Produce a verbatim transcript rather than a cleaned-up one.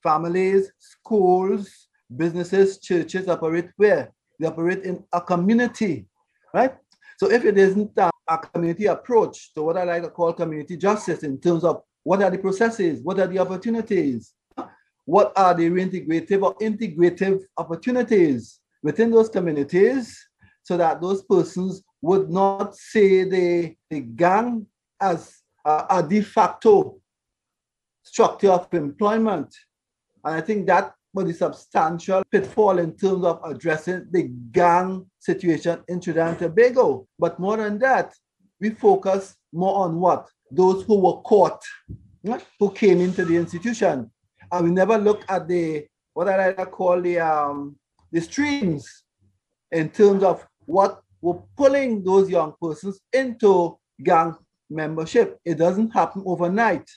families, schools, businesses, churches operate where? They operate in a community, right? So if it isn't a, a community approach to what I like to call community justice in terms of what are the processes, what are the opportunities, what are the reintegrative or integrative opportunities within those communities so that those persons would not see the, the gang as a, a de facto structure of employment. And I think that was a substantial pitfall in terms of addressing the gang situation in Trinidad and Tobago. But more than that, we focus more on what? Those who were caught, who came into the institution. And we never look at the, what I like to call the, um, the streams in terms of what were pulling those young persons into gang membership. It doesn't happen overnight.